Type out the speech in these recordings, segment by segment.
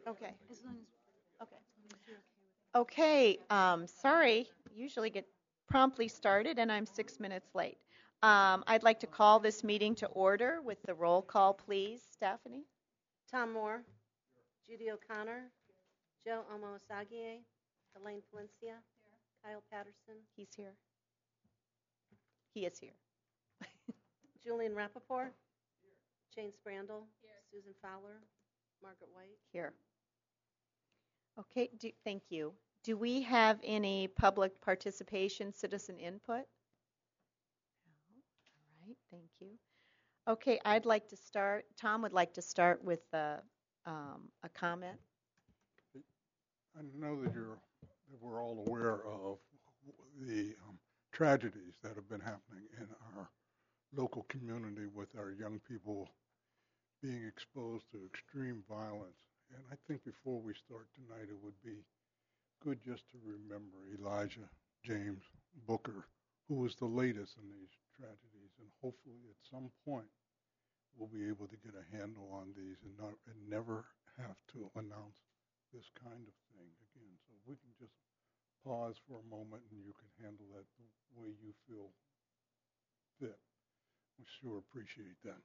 Okay. As long as, Okay. as long as you're okay with it. Okay. Sorry. Usually get promptly started, and I'm 6 minutes late. I'd like to call this meeting to order with the roll call, please, Stephanie. Tom Moore, Judy O'Connor, Joe Omosagie, Elaine Valencia, Kyle Patterson, He's here. He is here. Julian Rappaport, Jane Sprandel, Susan Fowler, Margaret White. Here. Okay. Thank you. Do we have any public participation, citizen input? No. All right. Thank you. Okay. I'd like to start. Tom would like to start with a comment. I know that we're all aware of the tragedies that have been happening in our local community with our young people being exposed to extreme violence. And I think before we start tonight, it would be good just to remember Elijah James Booker, who was the latest in these tragedies. And hopefully at some point, we'll be able to get a handle on these and never have to announce this kind of thing again. So if we can just pause for a moment and you can handle that the way you feel fit. We sure appreciate that.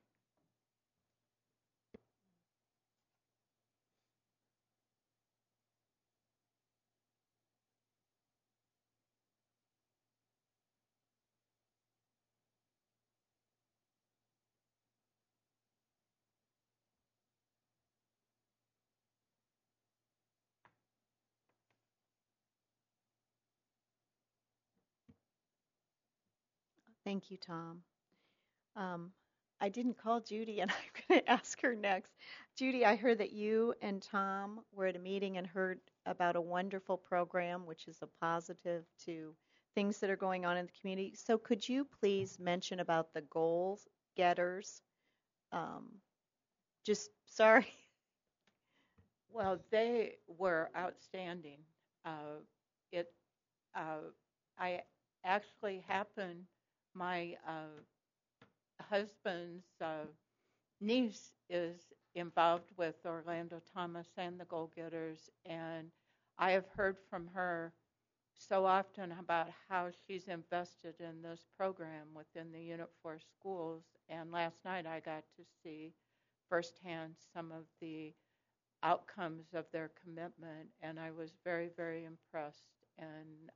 Thank you, Tom. Um, I didn't call Judy, and I'm going to ask her next. Judy, I heard that you and Tom were at a meeting and heard about a wonderful program, which is a positive to things that are going on in the community. So could you please mention about the goal getters? Um, just sorry. Well, they were outstanding. It, I actually happened, my husband's niece is involved with Orlando Thomas and the Goal Getters, and I have heard from her so often about how she's invested in this program within the Unit 4 schools. And last night I got to see firsthand some of the outcomes of their commitment, and I was very, very impressed and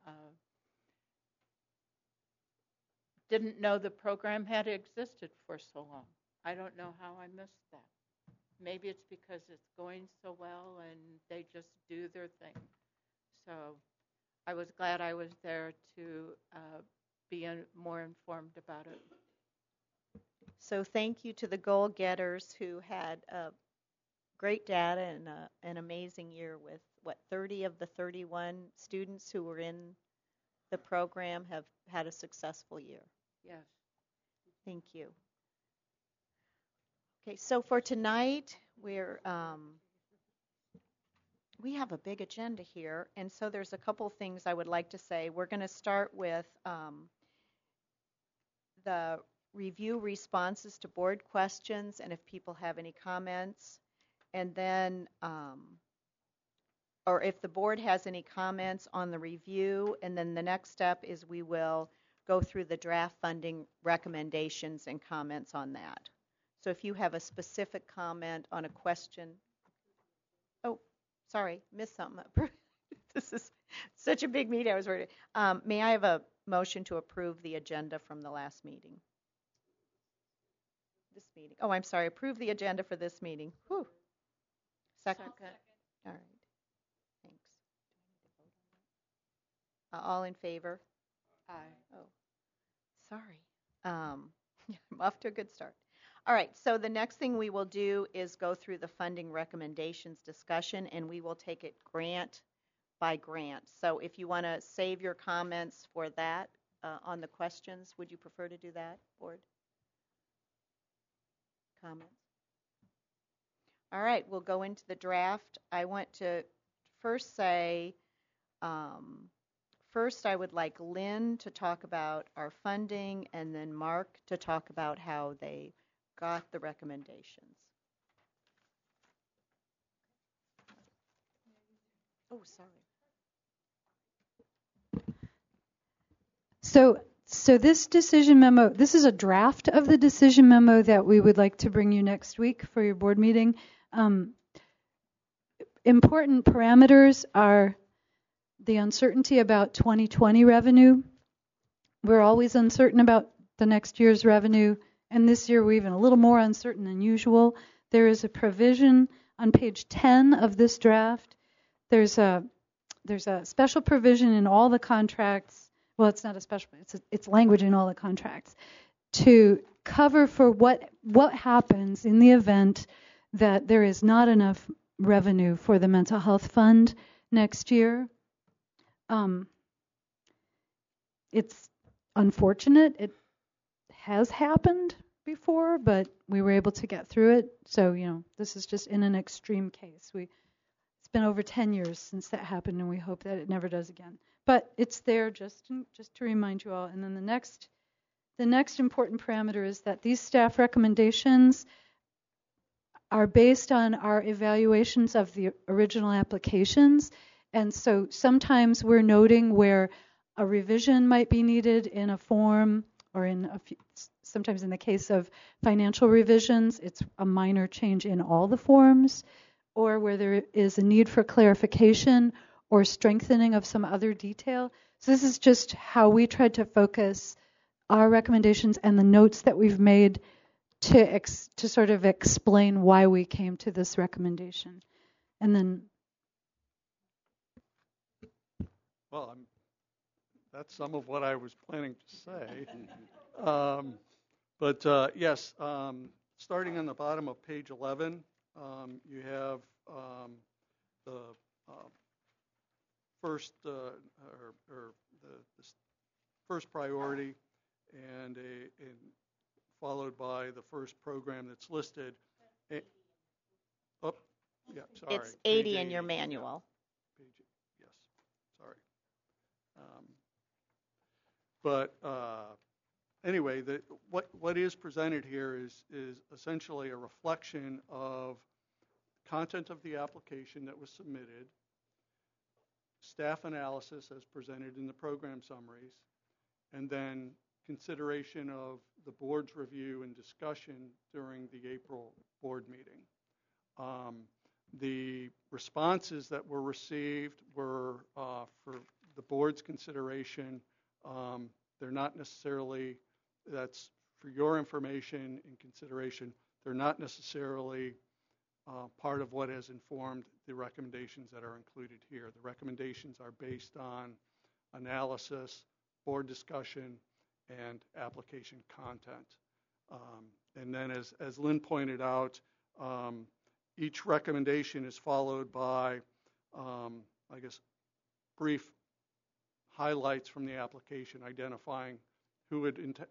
didn't know the program had existed for so long. I don't know how I missed that. Maybe it's because it's going so well and they just do their thing. So I was glad I was there to be more informed about it. So thank you to the goal getters who had great data and an amazing year with, 30 of the 31 students who were in the program have had a successful year. Yes. Thank you. Okay, so for tonight, we have a big agenda here, and so there's a couple things I would like to say. We're going to start with the review responses to board questions, and if people have any comments, and then, or if the board has any comments on the review, and then the next step is we will go through the draft funding recommendations and comments on that. So if you have a specific comment on a question, oh, sorry, missed something. This is such a big meeting. I was worried. May I have a motion to approve the agenda from the last meeting? This meeting. Oh, I'm sorry. Approve the agenda for this meeting. Whew. Second. All right. Thanks. All in favor? Aye. Oh, sorry. I'm off to a good start. All right, so the next thing we will do is go through the funding recommendations discussion, and we will take it grant by grant. So if you want to save your comments for that on the questions, would you prefer to do that, board? Comments? All right, we'll go into the draft. I want to first say, first I would like Lynn to talk about our funding, and then Mark to talk about how they got the recommendations. Oh, sorry. So this decision memo, this is a draft of the decision memo that we would like to bring you next week for your board meeting. Important parameters are the uncertainty about 2020 revenue. We're always uncertain about the next year's revenue, and this year we're even a little more uncertain than usual. There is a provision on page 10 of this draft. There's a special provision in all the contracts. Well, it's not a special, it's language in all the contracts to cover for what happens in the event that there is not enough revenue for the mental health fund next year. It's unfortunate. It has happened before, but we were able to get through it. So, this is just in an extreme case. It's been over 10 years since that happened, and we hope that it never does again. But it's there just to remind you all. And then the next important parameter is that these staff recommendations are based on our evaluations of the original applications. And so sometimes we're noting where a revision might be needed in a form, or sometimes in the case of financial revisions, it's a minor change in all the forms, or where there is a need for clarification or strengthening of some other detail. So this is just how we tried to focus our recommendations and the notes that we've made to sort of explain why we came to this recommendation. And then... Well, that's some of what I was planning to say. Yes, starting on the bottom of page 11, you have the first the first priority, and followed by the first program that's listed. Sorry. It's 80 in your manual. Yes, sorry. Anyway, what is presented here is essentially a reflection of content of the application that was submitted, staff analysis as presented in the program summaries, and then consideration of the board's review and discussion during the April board meeting. The responses that were received were for the board's consideration. They're not necessarily, that's for your information and consideration, they're not necessarily part of what has informed the recommendations that are included here. The recommendations are based on analysis, board discussion, and application content. And then as Lynn pointed out, each recommendation is followed by, brief highlights from the application identifying who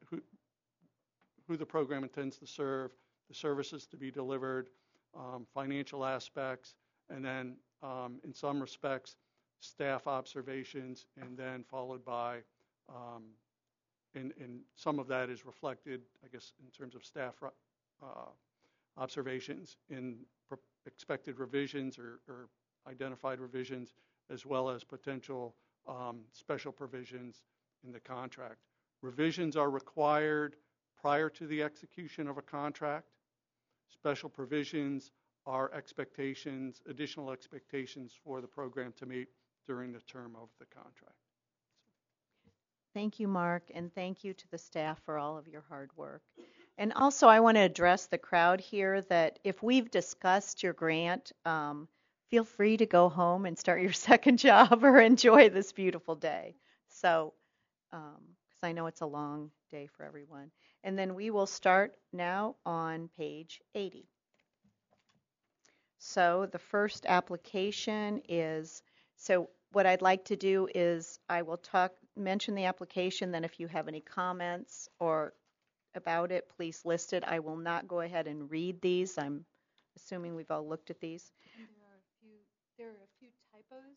the program intends to serve, the services to be delivered, financial aspects, and then in some respects staff observations, and then followed by and some of that is reflected, I guess, in terms of staff observations in expected revisions or identified revisions, as well as potential special provisions in the contract. Revisions are required prior to the execution of a contract. Special provisions are expectations, additional expectations for the program to meet during the term of the contract. Thank you, Mark, and thank you to the staff for all of your hard work. And also, I want to address the crowd here that if we've discussed your grant, feel free to go home and start your second job or enjoy this beautiful day. So, because I know it's a long day for everyone. And then we will start now on page 80. So the first application is, so what I'd like to do is I will mention the application, then if you have any comments or about it, please list it. I will not go ahead and read these. I'm assuming we've all looked at these. There are a few typos.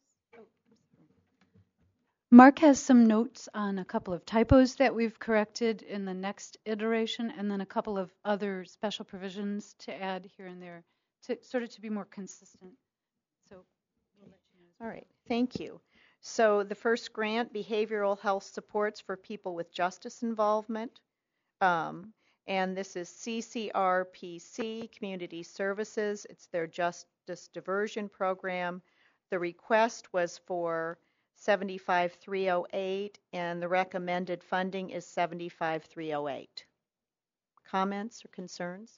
Mark has some notes on a couple of typos that we've corrected in the next iteration, and then a couple of other special provisions to add here and there to sort of to be more consistent. So we'll let you know All right, thank you. So the first grant, behavioral health supports for people with justice involvement. And this is CCRPC, Community Services. It's their justice diversion program. The request was for 75,308, and the recommended funding is 75,308. Comments or concerns?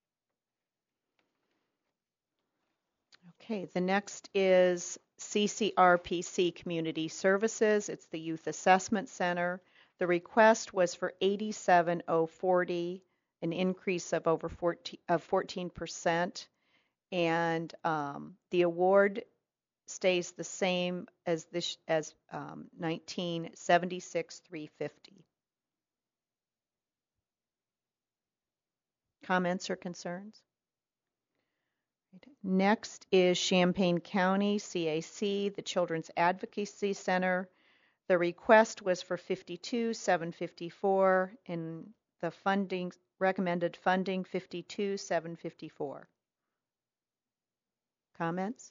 Okay, the next is CCRPC Community Services. It's the Youth Assessment Center. The request was for 87,040, an increase of over 14%, and the award stays the same as 1976,350. Comments or concerns? Next is Champaign County CAC, the Children's Advocacy Center. The request was for 52,754, and the funding recommended funding 52,754. Comments?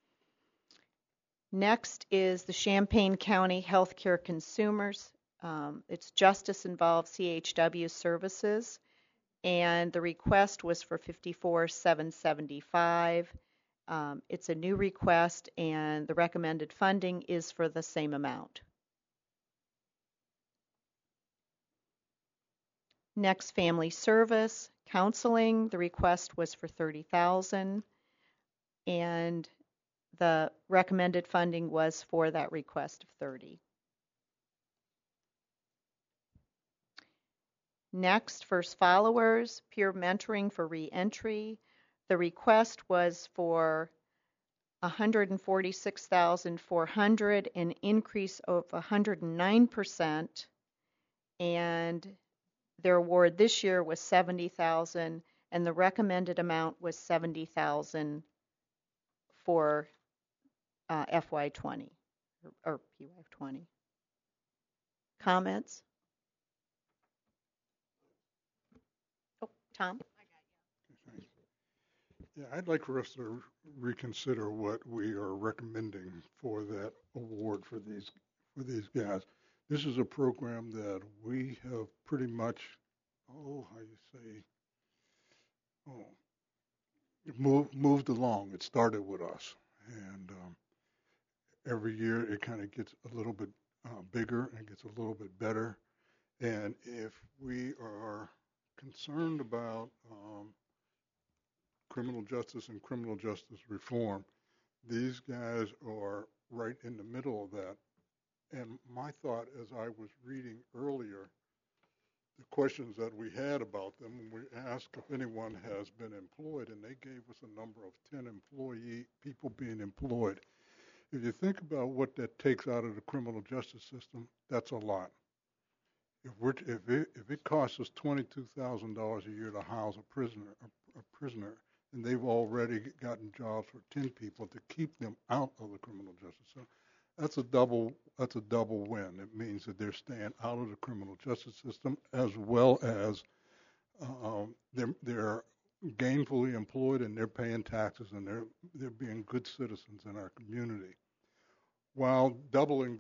Next is the Champaign County Healthcare Consumers. It's Justice Involved CHW Services, and the request was for 54,775. It's a new request, and the recommended funding is for the same amount. Next, Family Service Counseling. The request was for 30,000, and the recommended funding was for that request of 30. Next, First Followers, Peer Mentoring for Reentry. The request was for 146,400, an increase of 109%, and their award this year was 70,000, and the recommended amount was 70,000 for FY20 or PY20. Comments? Oh, Tom? Yeah, I'd like for us to reconsider what we are recommending for that award for these guys. This is a program that we have pretty much, moved along. It started with us, and every year it kind of gets a little bit bigger and gets a little bit better. And if we are concerned about criminal justice and criminal justice reform, these guys are right in the middle of that. And my thought, as I was reading earlier, the questions that we had about them, we asked if anyone has been employed, and they gave us a number of 10 people being employed. If you think about what that takes out of the criminal justice system, that's a lot. If it costs us $22,000 a year to house a prisoner, and they've already gotten jobs for 10 people to keep them out of the criminal justice system, that's a double win. It means that they're staying out of the criminal justice system, as well as they're gainfully employed, and they're paying taxes, and they're being good citizens in our community, while doubling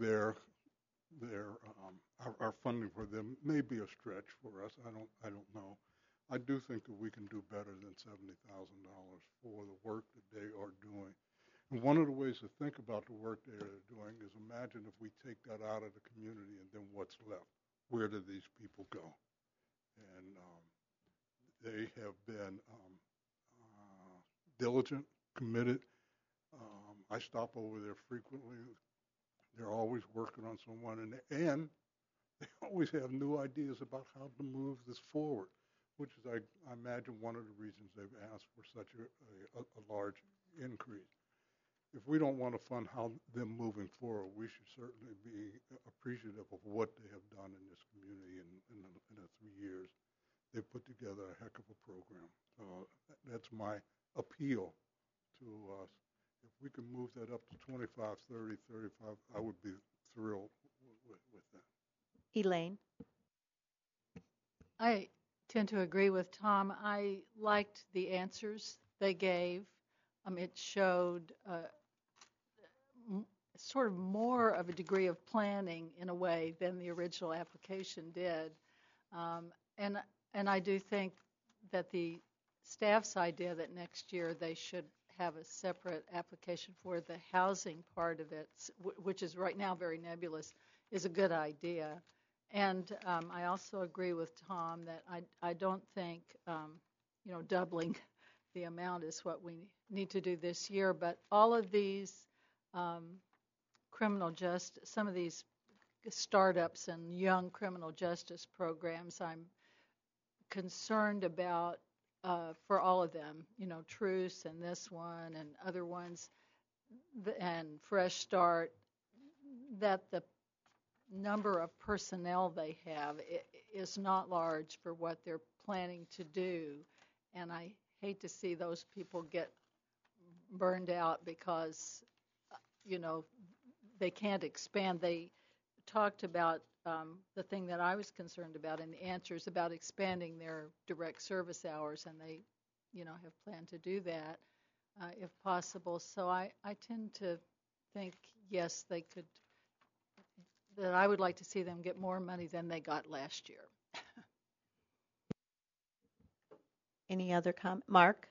our funding for them may be a stretch for us. I don't know. I do think that we can do better than $70,000 for the work that they are doing. And one of the ways to think about the work they are doing is imagine if we take that out of the community, and then what's left? Where do these people go? And they have been diligent, committed. I stop over there frequently. They're always working on someone, and they always have new ideas about how to move this forward, which is, I imagine, one of the reasons they've asked for such a large increase. If we don't want to fund them moving forward, we should certainly be appreciative of what they have done in this community in the 3 years. They've put together a heck of a program. That's my appeal to us. If we can move that up to 25, 30, 35, I would be thrilled with that. Elaine? I tend to agree with Tom. I liked the answers they gave. It showed sort of more of a degree of planning in a way than the original application did. And I do think that the staff's idea that next year they should have a separate application for the housing part of it, which is right now very nebulous, is a good idea. And I also agree with Tom that I don't think, doubling the amount is what we need to do this year. But all of these some of these startups and young criminal justice programs, I'm concerned about for all of them, Truce and this one and other ones, and Fresh Start, that the number of personnel they have is not large for what they're planning to do. And I hate to see those people get burned out because, they can't expand. They talked about the thing that I was concerned about in the answers about expanding their direct service hours, and they, have planned to do that if possible. So I tend to think, yes, they could, that I would like to see them get more money than they got last year. Any other Mark?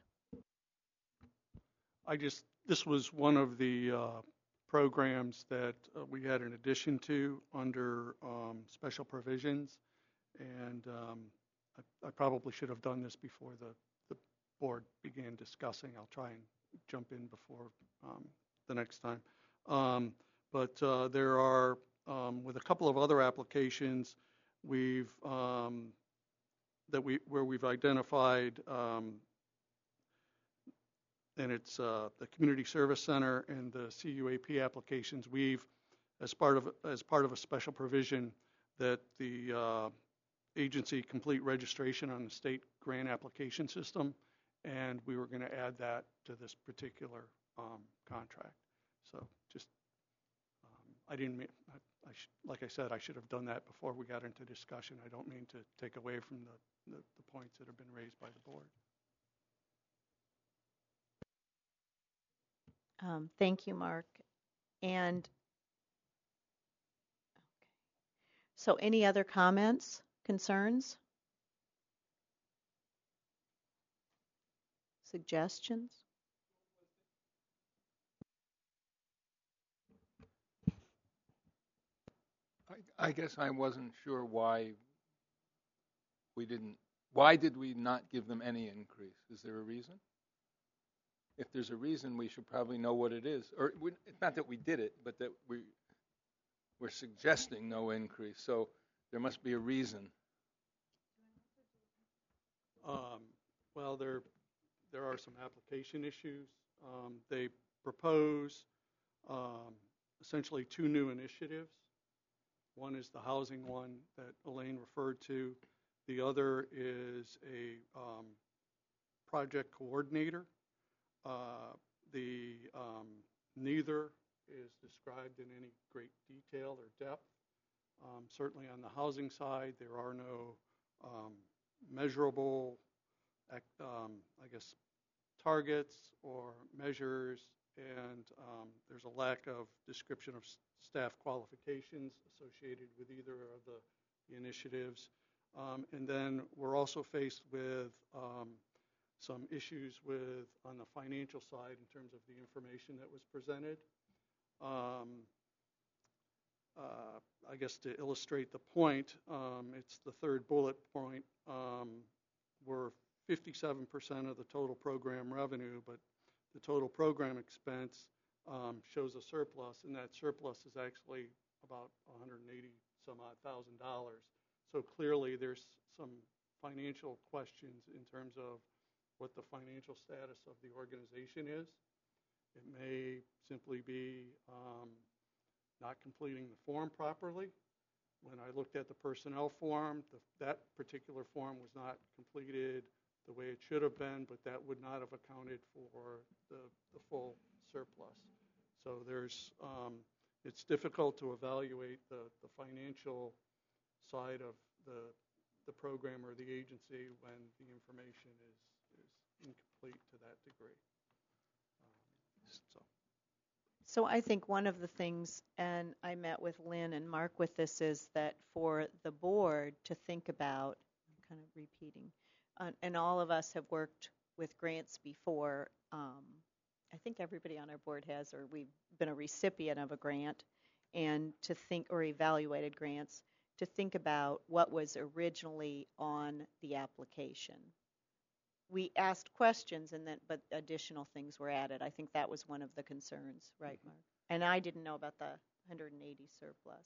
This was one of the programs that we had in addition to under special provisions, and I probably should have done this before the board began discussing. I'll try and jump in before the next time. But there are, with a couple of other applications, where we've identified, and it's the Community Service Center and the CUAP applications. We've, as part of a special provision, that the agency complete registration on the state grant application system, and we were going to add that to this particular contract. So just, I didn't mean, like I said, I should have done that before we got into discussion. I don't mean to take away from the points that have been raised by the board. Thank you, Mark. And so any other comments, concerns, suggestions? I guess I wasn't sure why did we not give them any increase? Is there a reason? If there's a reason, we should probably know what it is. Or it's not that we did it, but that we're suggesting no increase. So there must be a reason. Well, there are some application issues. They propose essentially two new initiatives. One is the housing one that Elaine referred to. The other is a project coordinator. Neither is described in any great detail or depth. Certainly on the housing side, there are no measurable, targets or measures, and there's a lack of description of staff qualifications associated with either of the initiatives. And then we're also faced with some issues on the financial side in terms of the information that was presented. I guess to illustrate the point, it's the third bullet point. We're 57% of the total program revenue, but the total program expense shows a surplus, and that surplus is actually about $180,000. So clearly there's some financial questions in terms of what the financial status of the organization is. It may simply be not completing the form properly. When I looked at the personnel form, that particular form was not completed the way it should have been, but that would not have accounted for the full surplus. So it's difficult to evaluate the financial side of the program or the agency when the information is incomplete to that degree. So I think one of the things, and I met with Lynn and Mark with this, is that for the board to think about, I'm kind of repeating, and all of us have worked with grants before. I think everybody on our board has, or we've been a recipient of a grant, and to think, or evaluated grants, to think about what was originally on the application. We asked questions, but additional things were added. I think that was one of the concerns, right, Mark? And I didn't know about the 180 surplus.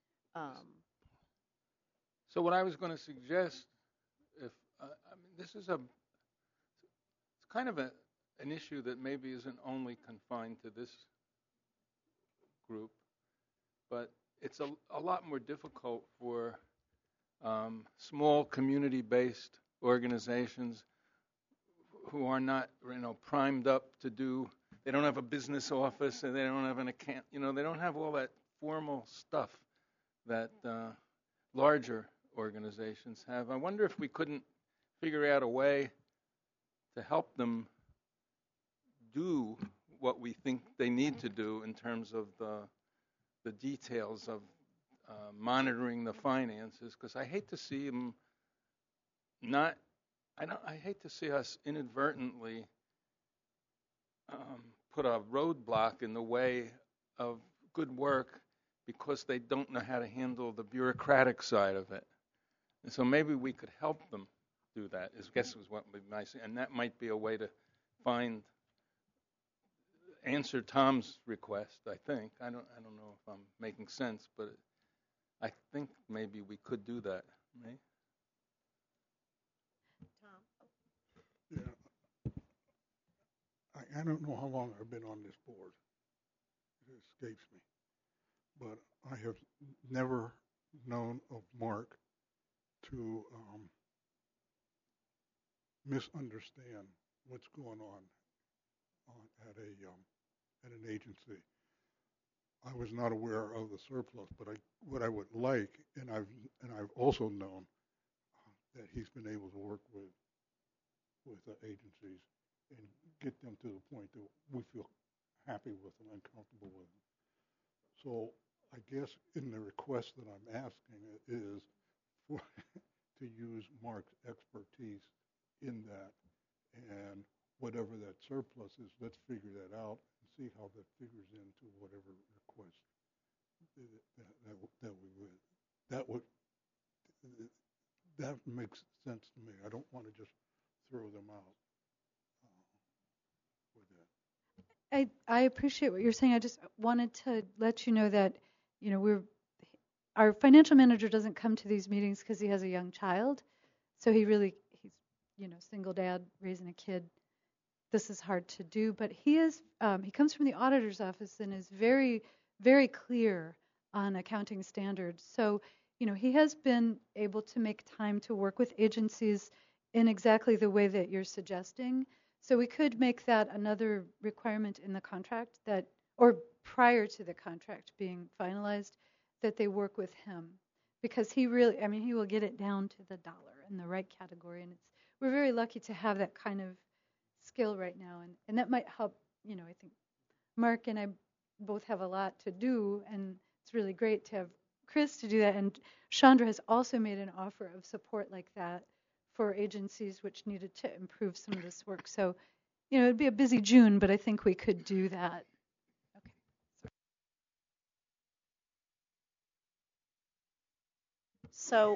So what I was going to suggest, if I mean, this is it's kind of an issue that maybe isn't only confined to this group, but it's a lot more difficult for small community-based organizations who are not, primed up to do. They don't have a business office, and they don't have an account. They don't have all that formal stuff that larger organizations have. I wonder if we couldn't figure out a way to help them do what we think they need to do in terms of the details of monitoring the finances, because I hate to see them I hate to see us inadvertently put a roadblock in the way of good work because they don't know how to handle the bureaucratic side of it. And so maybe we could help them do that, I guess was what would be nice. And that might be a way to answer Tom's request, I think. I don't know if I'm making sense, but I think maybe we could do that, right? Yeah. I don't know how long I've been on this board. It escapes me. But I have never known of Mark to misunderstand what's going on at an agency. I was not aware of the surplus, but what I would like, and I've also known that he's been able to work with agencies and get them to the point that we feel happy with them and comfortable with them. So I guess in the request that I'm asking is to use Mark's expertise in that, and whatever that surplus is, let's figure that out and see how that figures into whatever request that we would. That makes sense to me. I don't want to just throw them out with that. I appreciate what you're saying. I just wanted to let you know that, our financial manager doesn't come to these meetings because he has a young child. So he's, single dad raising a kid. This is hard to do, but he comes from the auditor's office and is very, very clear on accounting standards. So, he has been able to make time to work with agencies in exactly the way that you're suggesting. So we could make that another requirement in the contract or prior to the contract being finalized, that they work with him, because he will get it down to the dollar in the right category. And we're very lucky to have that kind of skill right now. And that might help, I think Mark and I both have a lot to do, and it's really great to have Chris to do that. And Chandra has also made an offer of support like that for agencies which needed to improve some of this work. So, it'd be a busy June, but I think we could do that. Okay. So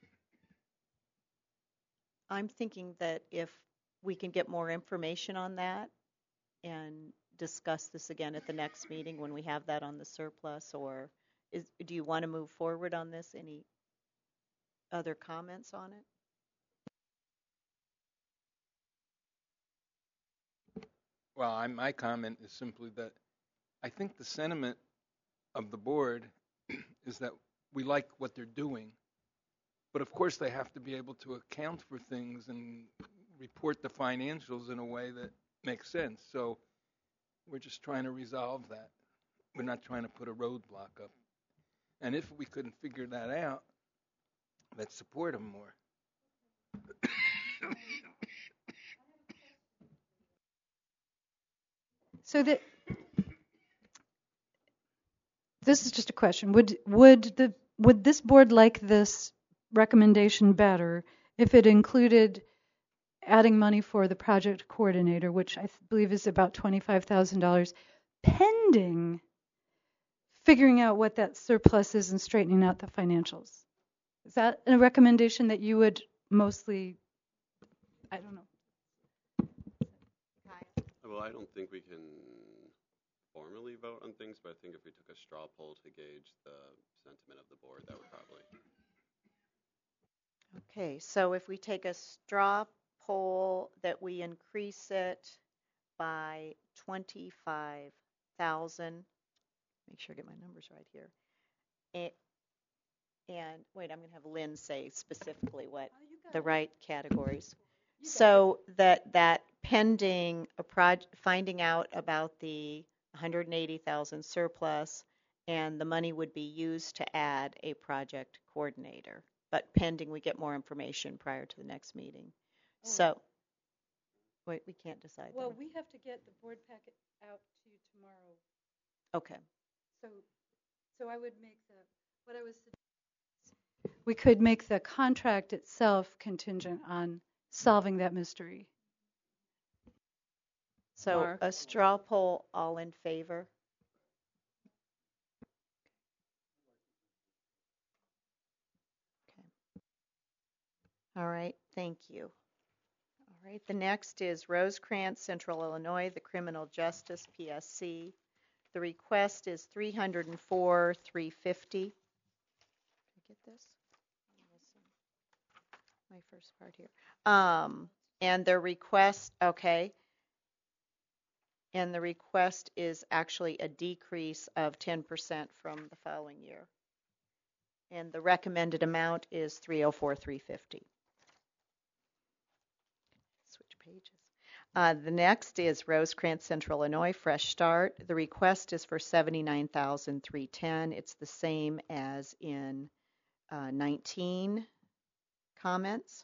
I'm thinking that if we can get more information on that and discuss this again at the next meeting when we have that on the surplus, or do you want to move forward on this? Any other comments on it? Well, my comment is simply that I think the sentiment of the board is that we like what they're doing, but of course they have to be able to account for things and report the financials in a way that makes sense. So we're just trying to resolve that. We're not trying to put a roadblock up. And if we couldn't figure that out, let's support them more. So that this is just a question. Would this board like this recommendation better if it included adding money for the project coordinator, which I believe is about $25,000, pending figuring out what that surplus is and straightening out the financials? Is that a recommendation that you would mostly, I don't know. Well, I don't think we can formally vote on things, but I think if we took a straw poll to gauge the sentiment of the board, that would probably. Okay, so if we take a straw poll that we increase it by 25,000, make sure I get my numbers right here. And wait, I'm going to have Lynn say specifically what the right categories. So that pending finding out about the 180,000 surplus, and the money would be used to add a project coordinator, but pending we get more information prior to the next meeting. Oh. So, wait, we can't decide. Well, then. we have to get the board packet out to you tomorrow. Okay. So I would make we could make the contract itself contingent on solving that mystery. So Mark? a straw poll, all in favor? Okay. All right, thank you. All right, the next is Rosecrans, Central Illinois, the Criminal Justice PSC. The request is $304,350. Did I get this? I'm missing my first part here. And their request, okay. And the request is actually a decrease of 10% from the following year. And the recommended amount is $304,350. Switch pages. The next is Rosecrans, Central Illinois, Fresh Start. The request is for $79,310. It's the same as in 19. Comments?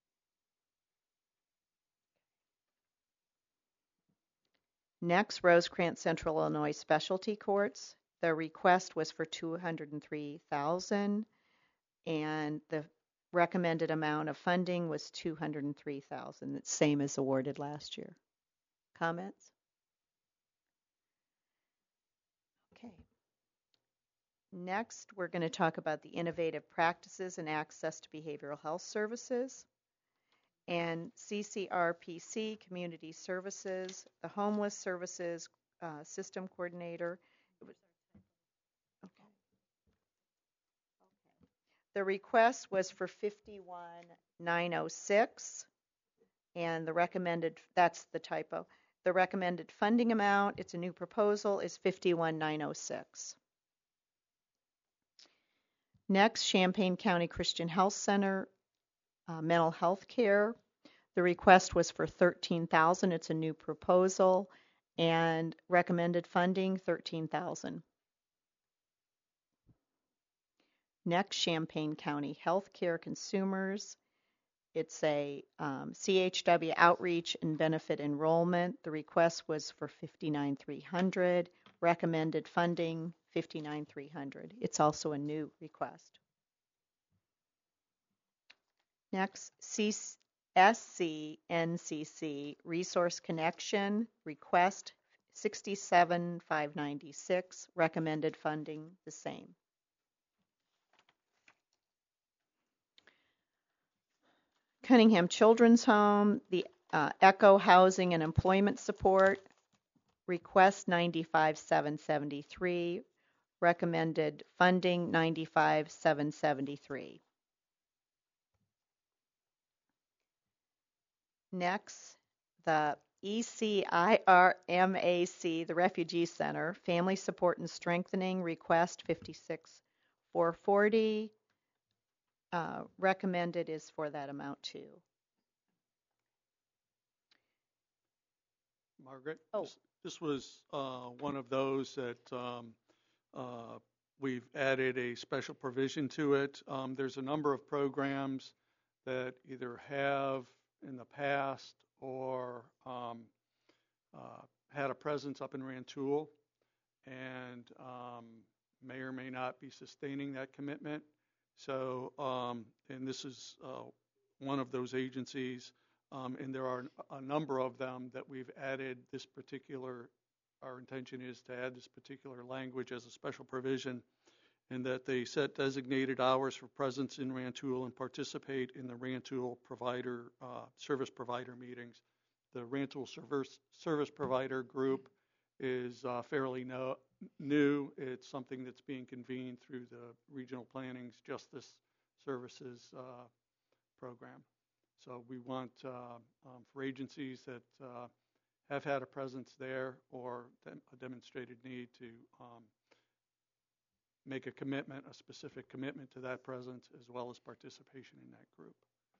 Next, Rosecrans, Central Illinois Specialty Courts. The request was for $203,000, and the recommended amount of funding was $203,000. It's same as awarded last year. Comments? Okay. Next, we're going to talk about the innovative practices and access to behavioral health services. And CCRPC, Community Services, the Homeless Services System Coordinator. Okay. The request was for $51,906, and the recommended, that's the typo, the recommended funding amount, it's a new proposal, is $51,906. Next, Champaign County Christian Health Center, mental health care. The request was for $13,000. It's a new proposal, and recommended funding $13,000. Next, Champaign County Healthcare Consumers. It's a CHW outreach and benefit enrollment. The request was for $59,300. Recommended funding $59,300. It's also a new request. Next, SCNCC Resource Connection request $67,596. Recommended funding the same. Cunningham Children's Home, the Echo Housing and Employment Support request $95,773. Recommended funding $95,773. Next, the ECIRMAC, the Refugee Center, Family Support and Strengthening, request $56,440. Recommended is for that amount too. Margaret, Oh. this was one of those that we've added a special provision to it. There's a number of programs that either have in the past or had a presence up in Rantoul, and may or may not be sustaining that commitment. So, and this is one of those agencies, and there are a number of them that we've added this particular, our intention is to add this particular language as a special provision, and that they set designated hours for presence in Rantoul and participate in the Rantoul provider, service provider meetings. The Rantoul service provider group is fairly new. It's something that's being convened through the Regional Planning's Justice Services program. So we want for agencies that have had a presence there or a demonstrated need to make a commitment, a specific commitment to that presence, as well as participation in that group.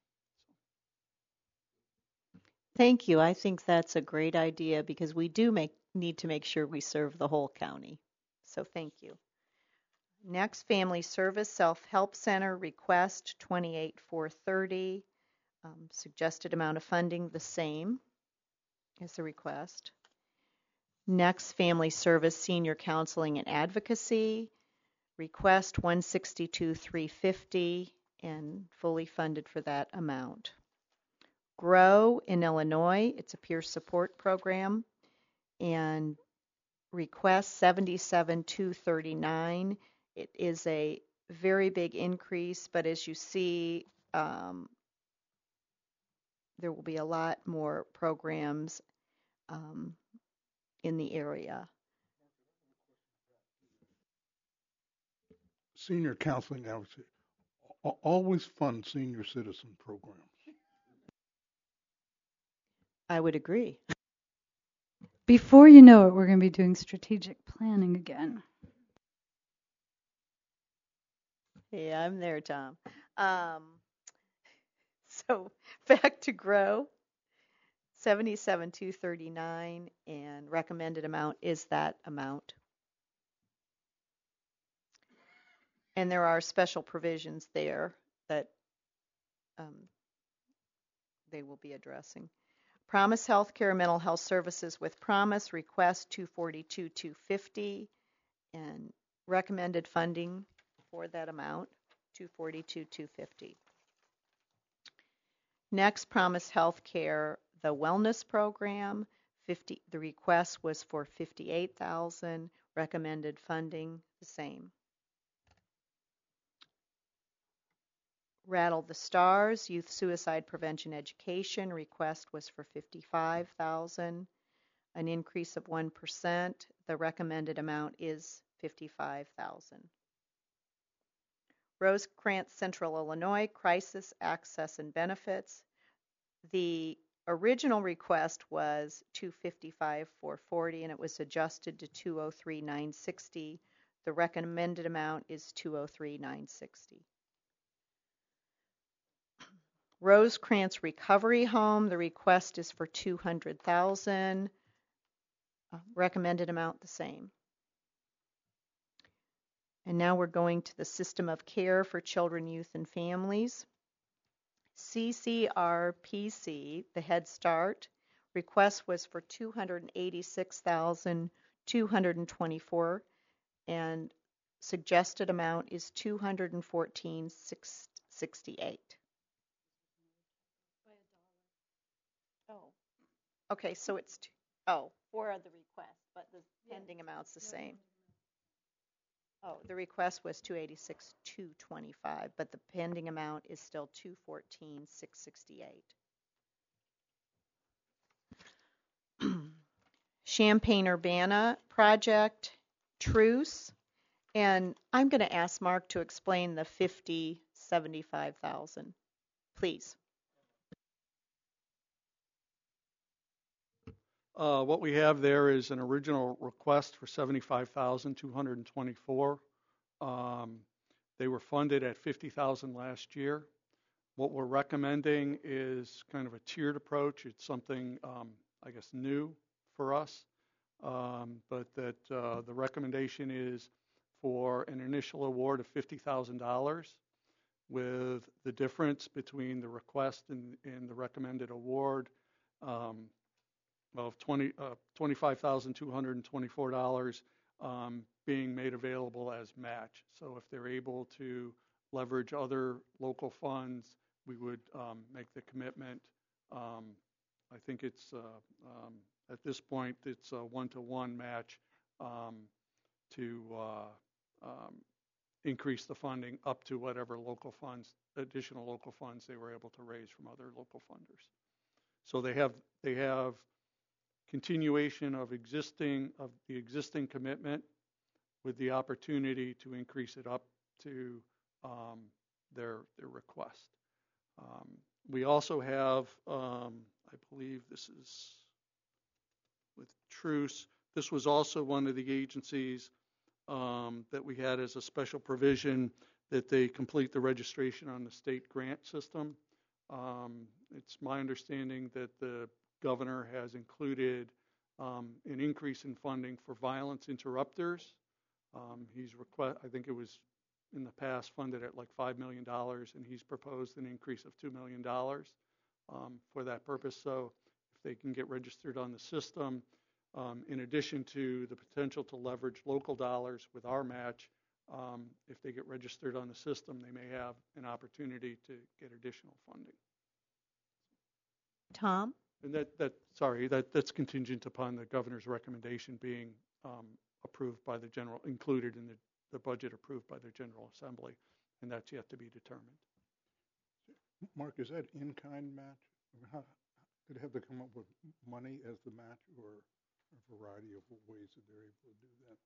Thank you. I think that's a great idea because we do need to make sure we serve the whole county. So thank you. Next, Family Service Self-Help Center request 28,430. Suggested amount of funding the same as the request. Next, Family Service Senior Counseling and Advocacy request 162,350 and fully funded for that amount. Grow in Illinois, it's a peer support program, and request 77,239. It is a very big increase, but as you see, there will be a lot more programs in the area. Senior counseling advocacy always fund senior citizen programs. I would agree. Before you know it, we're going to be doing strategic planning again. Yeah, I'm there, Tom. So back to Grow, 77,239, and recommended amount is that amount. And there are special provisions there that they will be addressing. Promise Healthcare Mental Health Services with Promise request 242,250 and recommended funding for that amount 242,250. Next, Promise Healthcare, the Wellness Program, the request was for 58,000, recommended funding the same. Rattle the Stars, Youth Suicide Prevention Education, request was for 55,000, an increase of 1%. The recommended amount is 55,000. Rosecrans Central Illinois, Crisis Access and Benefits. The original request was 255,440 and it was adjusted to 203,960. The recommended amount is 203,960. Rosecrans Recovery Home, the request is for 200,000. Recommended amount the same. And now we're going to the System of Care for Children, Youth, and Families. CCRPC, the Head Start, request was for 286,224 and suggested amount is 214,668. Oh, okay, so it's four of the requests, but the pending amount's the same. Oh, the request was 286,225, but the pending amount is still 214,668. Champaign-Urbana project, Truce, and I'm going to ask Mark to explain the 75,000, please. What we have there is an original request for 75,224. They were funded at 50,000 last year. What we're recommending is kind of a tiered approach. It's something, I guess, new for us, but that the recommendation is for an initial award of $50,000 with the difference between the request and the recommended award of $25,224 being made available as match. So if they're able to leverage other local funds, we would make the commitment. I think it's, at this point, it's a one-to-one match to increase the funding up to whatever local funds, additional local funds they were able to raise from other local funders. So they have continuation of the existing commitment with the opportunity to increase it up to their request. We also have, I believe this is with Truce. This was also one of the agencies that we had as a special provision that they complete the registration on the state grant system. It's my understanding that the governor has included an increase in funding for violence interrupters. I think it was in the past funded at like $5 million, and he's proposed an increase of $2 million for that purpose. So if they can get registered on the system, in addition to the potential to leverage local dollars with our match, if they get registered on the system, they may have an opportunity to get additional funding. Tom? And that's contingent upon the governor's recommendation being approved by the included in the budget approved by the General Assembly, and that's yet to be determined. Mark, is that in-kind match? How did they have to come up with money as the match, or a variety of ways that they're able to do that?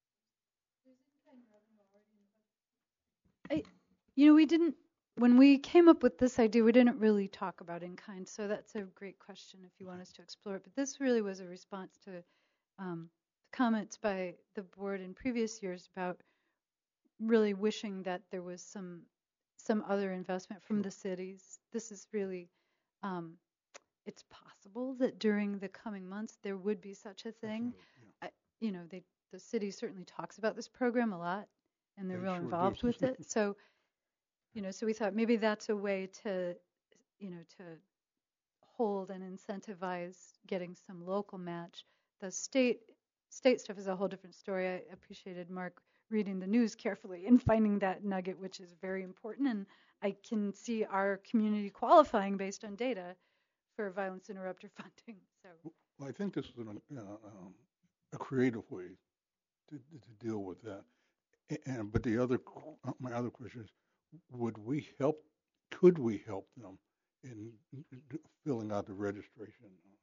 We didn't, when we came up with this idea, we didn't really talk about in-kind, so that's a great question if you want us to explore it. But this really was a response to comments by the board in previous years about really wishing that there was some other investment from the cities. This is really, it's possible that during the coming months there would be such a thing. Yeah. The city certainly talks about this program a lot, and they're real involved with it. So, so we thought maybe that's a way to, to hold and incentivize getting some local match. The state stuff is a whole different story. I appreciated Mark reading the news carefully and finding that nugget, which is very important. And I can see our community qualifying based on data for violence interrupter funding. So, well, I think this is a creative way to deal with that. But my other question is, could we help them in filling out the registration?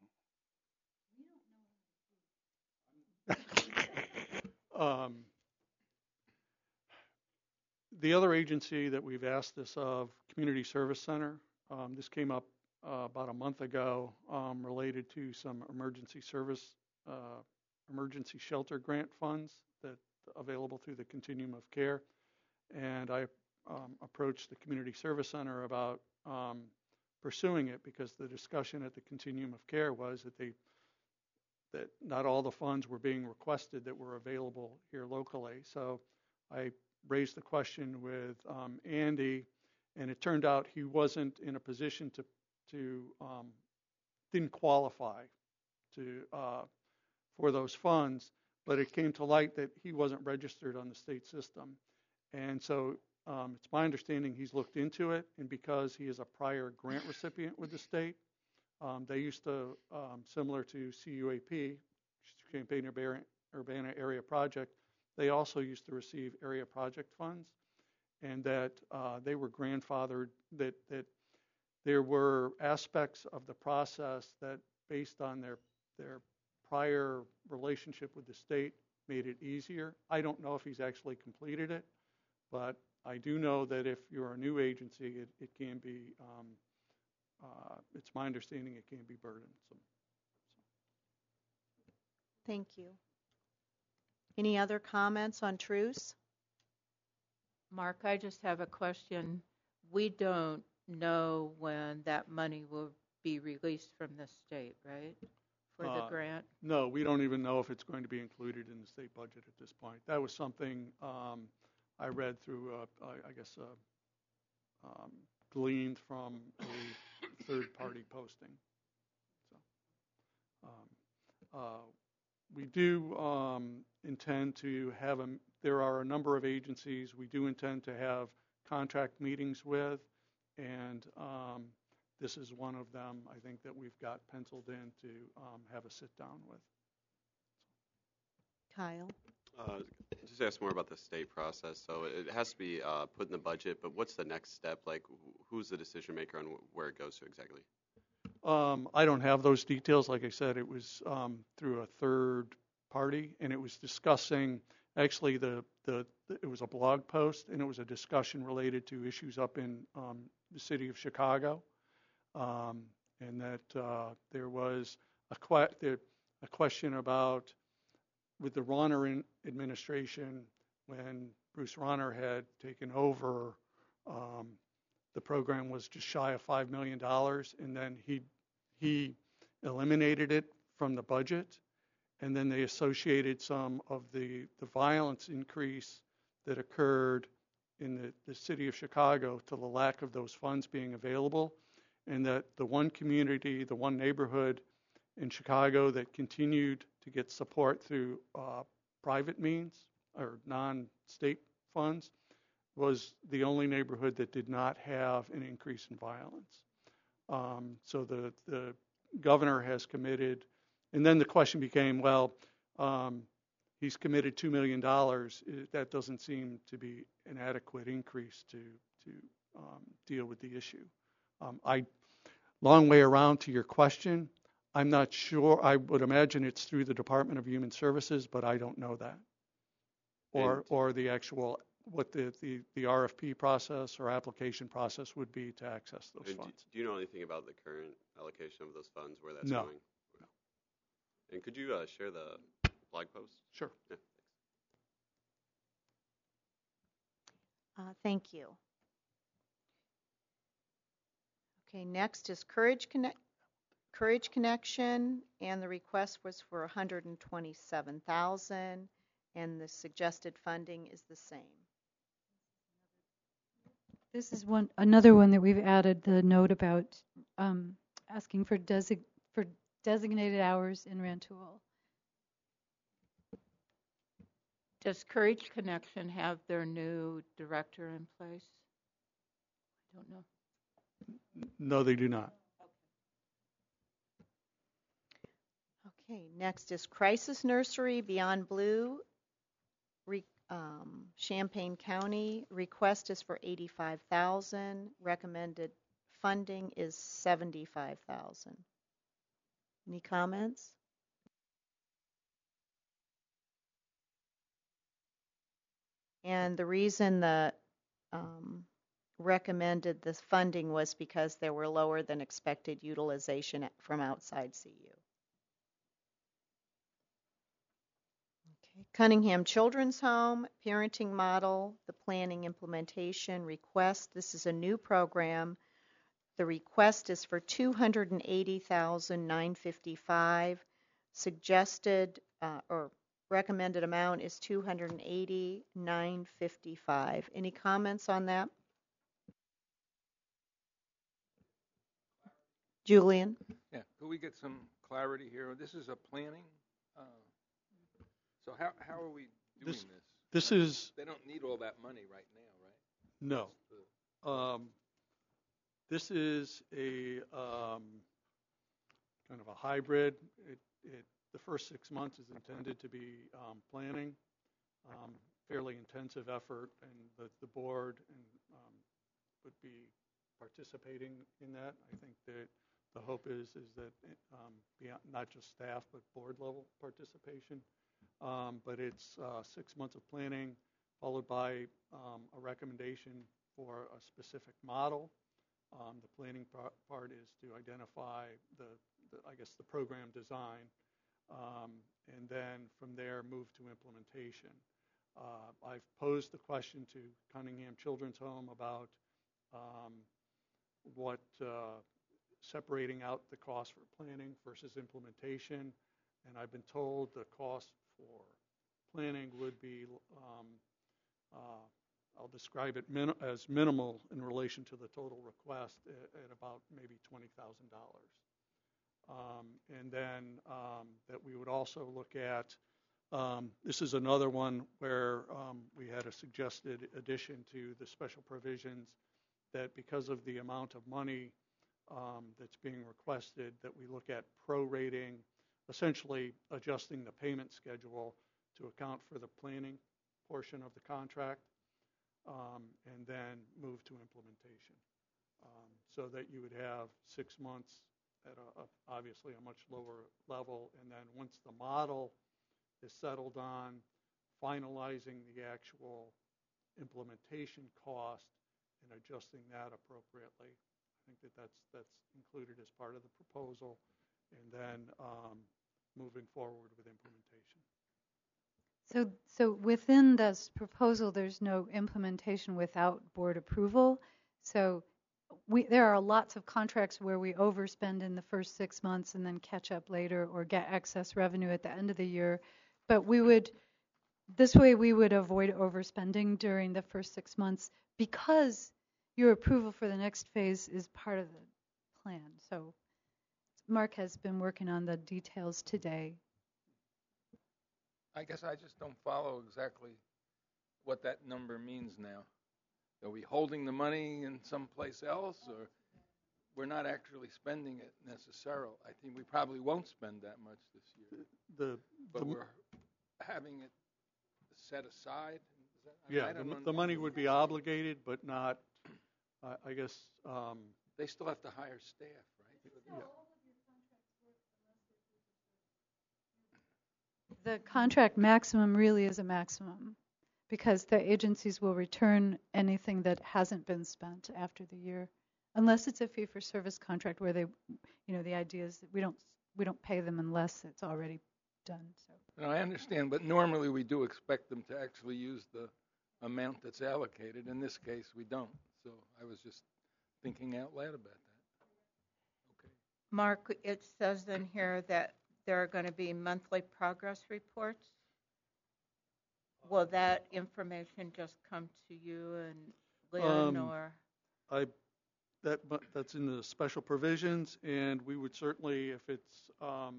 The other agency that we've asked this of, Community Service Center, this came up about a month ago related to some emergency shelter grant funds that available through the Continuum of Care. And I approached the Community Service Center about pursuing it because the discussion at the Continuum of Care was that not all the funds were being requested that were available here locally. So I raised the question with Andy, and it turned out he wasn't in a position didn't qualify for those funds, but it came to light that he wasn't registered on the state system. And so it's my understanding he's looked into it, and because he is a prior grant recipient with the state, they used to, similar to CUAP, Champaign-Urbana Area Project, they also used to receive area project funds, and that they were grandfathered, that there were aspects of the process that, based on their prior relationship with the state, made it easier. I don't know if he's actually completed it, but I do know that if you're a new agency, it can be, it's my understanding it can be burdensome. Thank you. Any other comments on Truce? Mark, I just have a question. We don't know when that money will be released from the state, right, for the grant? No, we don't even know if it's going to be included in the state budget at this point. That was something I read through, gleaned from a third-party posting. So, We do intend to have there are a number of agencies we do intend to have contract meetings with, and this is one of them, I think, that we've got penciled in to have a sit-down with. Kyle? Just ask more about the state process. So it has to be put in the budget, but what's the next step? Like, who's the decision maker on where it goes to exactly? I don't have those details. Like I said, it was through a third party, and it was discussing, actually, it was a blog post, and it was a discussion related to issues up in the city of Chicago, and that there was a question about, with the Rauner administration, when Bruce Rauner had taken over, the program was just shy of $5 million, and then he eliminated it from the budget, and then they associated some of the violence increase that occurred in the city of Chicago to the lack of those funds being available, and that the one community, the one neighborhood in Chicago that continued to get support through private means or non-state funds was the only neighborhood that did not have an increase in violence. So the governor has committed, and then the question became, well, he's committed $2 million. That doesn't seem to be an adequate increase to deal with the issue. Long way around to your question. I'm not sure. I would imagine it's through the Department of Human Services, but I don't know that. Or the actual, what the RFP process or application process would be to access those funds. Do you know anything about the current allocation of those funds, where that's No. going? No. And could you share the blog post? Sure. Yeah. Thank you. Okay, next is Courage Connection, and the request was for $127,000, and the suggested funding is the same. This is another one that we've added the note about asking for designated hours in Rantoul. Does Courage Connection have their new director in place? I don't know. No, they do not. Okay, next is Crisis Nursery Beyond Blue, Champaign County. Request is for $85,000. Recommended funding is $75,000. Any comments? And the reason the recommended this funding was because there were lower than expected utilization from outside CU. Okay. Cunningham Children's Home, Parenting Model, the Planning Implementation Request. This is a new program. The request is for $280,955. Suggested or recommended amount is $280,955. Any comments on that? Julian? Yeah, could we get some clarity here? This is a planning. So how are we doing this? This is. They don't need all that money right now, right? No. This is a kind of a hybrid. The first 6 months is intended to be planning, fairly intensive effort, and the board would be participating in that. I think that the hope is that beyond, not just staff, but board level participation. But it's 6 months of planning, followed by a recommendation for a specific model. The planning part is to identify the program design, and then from there move to implementation. I've posed the question to Cunningham Children's Home about what separating out the cost for planning versus implementation, and I've been told the cost for planning would be, I'll describe it as minimal in relation to the total request at about maybe $20,000. And then that we would also look at, this is another one where we had a suggested addition to the special provisions, that because of the amount of money that's being requested, that we look at prorating, essentially adjusting the payment schedule to account for the planning portion of the contract, and then move to implementation. So that you would have 6 months at obviously a much lower level, and then once the model is settled on, finalizing the actual implementation cost and adjusting that appropriately. I think that's included as part of the proposal, and then moving forward with implementation. So within this proposal, there's no implementation without board approval. So there are lots of contracts where we overspend in the first 6 months and then catch up later or get excess revenue at the end of the year. But this way we would avoid overspending during the first 6 months because your approval for the next phase is part of the plan. So Mark has been working on the details today. I guess I just don't follow exactly what that number means now. Are we holding the money in someplace else, or we're not actually spending it necessarily? I think we probably won't spend that much this year. But we're having it set aside? The money would be obligated, but not, I guess. They still have to hire staff, right? The contract maximum really is a maximum because the agencies will return anything that hasn't been spent after the year, unless it's a fee-for-service contract where they, the idea is that we don't pay them unless it's already done. So. No, I understand, but normally we do expect them to actually use the amount that's allocated. In this case, we don't. So I was just thinking out loud about that. Okay. Mark, it says in here that there are going to be monthly progress reports. Will that information just come to you and Lynn, or? That's in the special provisions, and we would certainly, if it's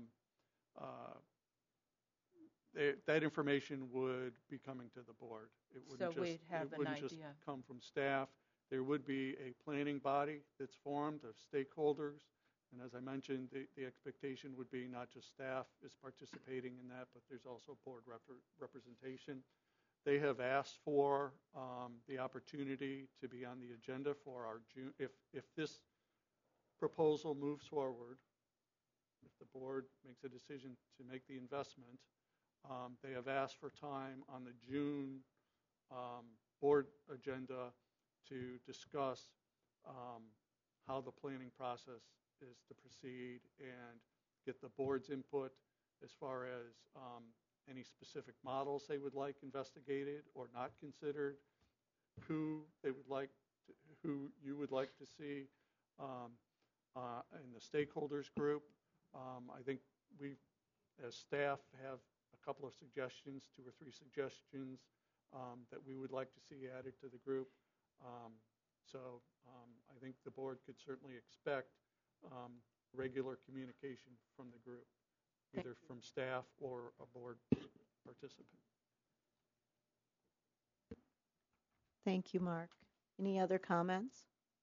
that information would be coming to the board. It wouldn't just come from staff. There would be a planning body that's formed of stakeholders, and as I mentioned, the expectation would be not just staff is participating in that, but there's also board representation. They have asked for the opportunity to be on the agenda for our June. If this proposal moves forward, if the board makes a decision to make the investment, they have asked for time on the June board agenda to discuss how the planning process is to proceed and get the board's input as far as any specific models they would like investigated or not considered, who you would like to see in the stakeholders group. I think we, as staff, have a couple of suggestions, 2 or 3 suggestions that we would like to see added to the group. So I think the board could certainly expect regular communication from the group, either from staff or a board participant. Thank you, Mark. Any other comments?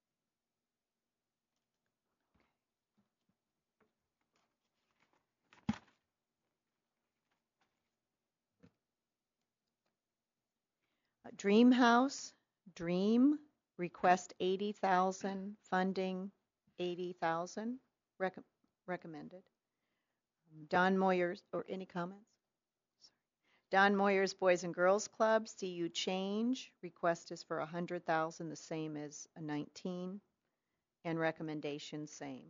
Dream House, Dream, request 80,000, funding 80,000, recommended. Don Moyers, or any comments? Don Moyers Boys and Girls Club, CU Change, request is for 100,000, the same as a 19, and recommendation same.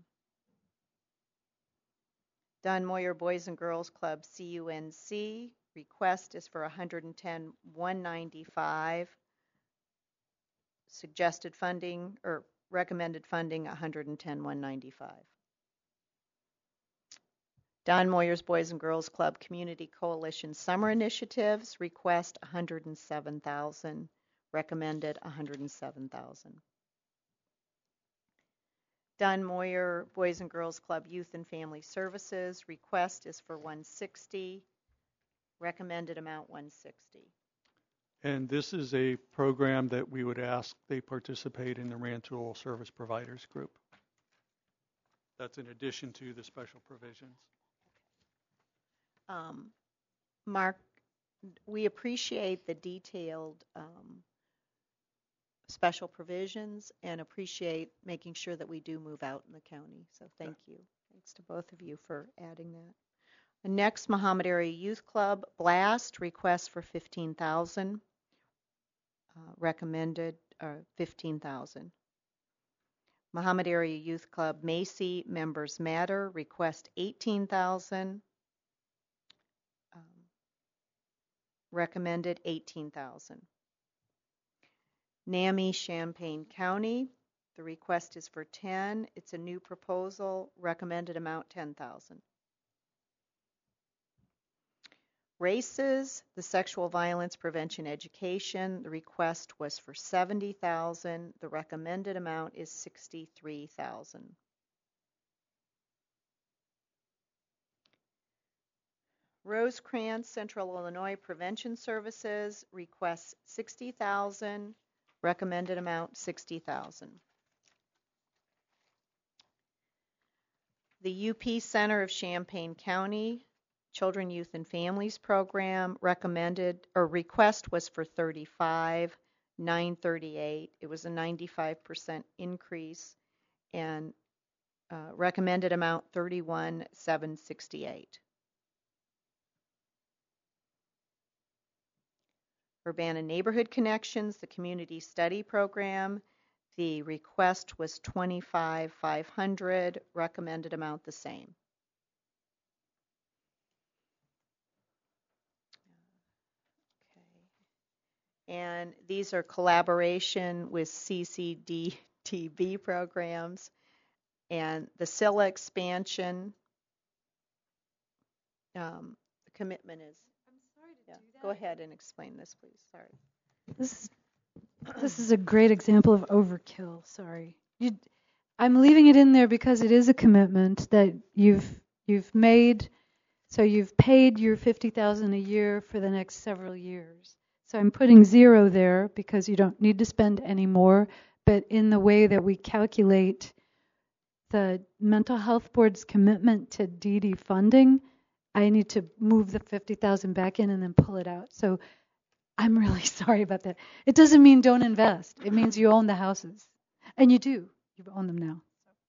Don Moyer Boys and Girls Club, CUNC, request is for 110,195, suggested funding or recommended funding 110,195. Don Moyers Boys and Girls Club Community Coalition Summer Initiatives, request 107,000, recommended 107,000. Dunn Moyer Boys and Girls Club Youth and Family Services, request is for $160, recommended amount $160. And this is a program that we would ask they participate in the Rantoul Service Providers Group. That's in addition to the special provisions. Mark, we appreciate the detailed special provisions and appreciate making sure that we do move out in the county. So thank you. Thanks to both of you for adding that. The next, Muhammad Area Youth Club Blast, request for $15,000, recommended $15,000. Muhammad Area Youth Club Macy Members Matter, request $18,000, recommended $18,000. NAMI Champaign County, the request is for $10,000. It's a new proposal, recommended amount $10,000. Races, the Sexual Violence Prevention Education, the request was for $70,000. The recommended amount is $63,000. Rosecrans Central Illinois Prevention Services requests $60,000. Recommended amount $60,000. The UP Center of Champaign County Children, Youth, and Families Program recommended or request was for $35,938. It was a 95% increase, and recommended amount $31,768. Urbana Neighborhood Connections, the Community Study Program, the request was $25,500, recommended amount the same. And these are collaboration with CCDTV programs. And the SILA expansion, the commitment is, I'm sorry to yeah, do that. go ahead and explain this, please. Sorry. This is a great example of overkill. Sorry. I'm leaving it in there because it is a commitment that you've made. So you've paid your $50,000 a year for the next several years. So I'm putting 0 there because you don't need to spend any more. But in the way that we calculate the mental health board's commitment to DD funding, I need to move the $50,000 back in and then pull it out. So I'm really sorry about that. It doesn't mean don't invest. It means you own the houses. And you do. You own them now.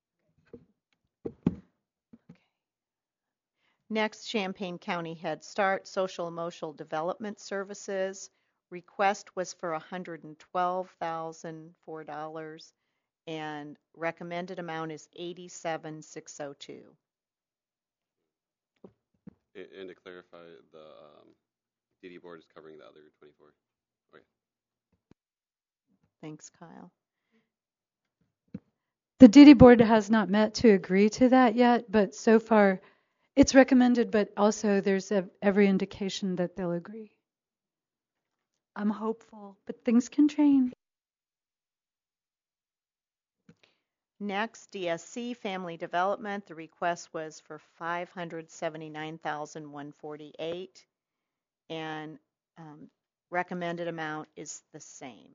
Next, Champaign County Head Start Social Emotional Development Services. Request was for $112,004, and recommended amount is $87,602. And to clarify, the DD board is covering the other 24. Okay. Thanks, Kyle. The DD board has not met to agree to that yet, but so far it's recommended, but also there's every indication that they'll agree. I'm hopeful, but things can change. Next, DSC Family Development. The request was for $579,148, and recommended amount is the same.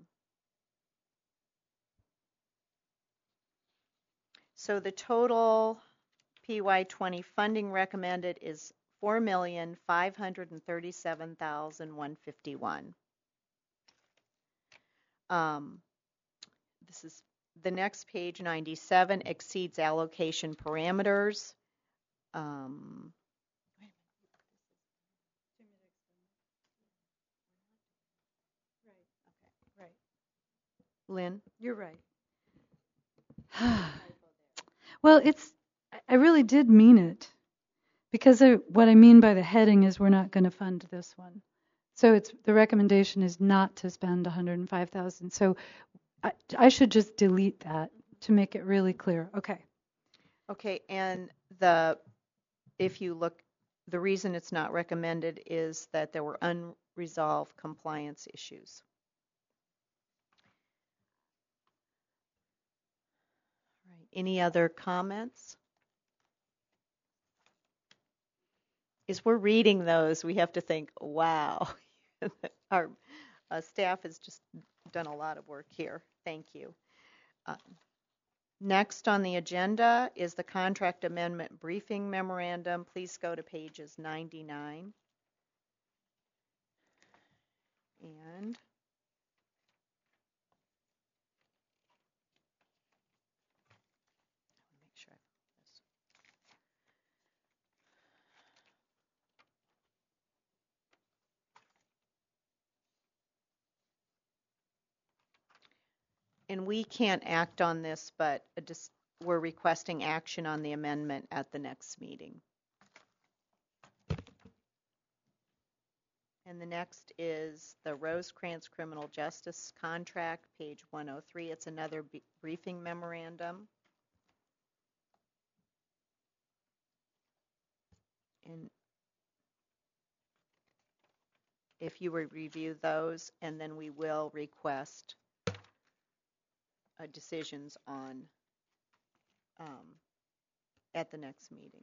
So the total PY20 funding recommended is $4,537,151. This is the next page, 97, exceeds allocation parameters. Right. Lynn? You're right. Well, I really did mean it, because what I mean by the heading is we're not going to fund this one. So the recommendation is not to spend $105,000. So I should just delete that to make it really clear. Okay. Okay, and if you look, the reason it's not recommended is that there were unresolved compliance issues. Right. Any other comments? As we're reading those, we have to think, wow, our staff has just done a lot of work here. Thank you. Next on the agenda is the contract amendment briefing memorandum. Please go to pages 99. And make sure and we can't act on this, but we're requesting action on the amendment at the next meeting. And the next is the Rosecrans Criminal Justice Contract, page 103. It's another briefing memorandum. And if you would review those, and then we will request decisions on at the next meeting.